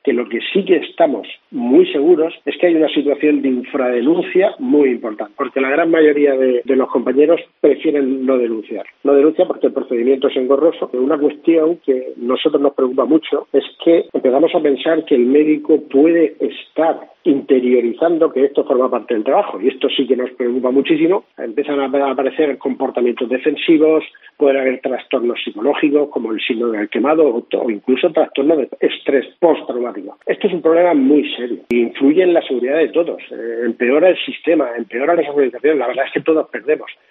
que lo que sí que estamos muy seguros es que hay una situación de infradenuncia muy importante, porque la gran mayoría de los compañeros prefieren no denunciar. No denuncian porque el procedimiento es engorroso. Una cuestión que a nosotros nos preocupa mucho es que empezamos a pensar que el médico puede estar interiorizando que esto forma parte del trabajo, y esto sí que nos preocupa muchísimo. Empiezan a aparecer comportamientos defensivos, pueden haber trastornos psicológicos como el síndrome del quemado o incluso trastornos de estrés postraumático. Esto es un problema muy serio e influye en la seguridad de todos, empeora el sistema, empeora las organizaciones. La verdad es que todos perdemos.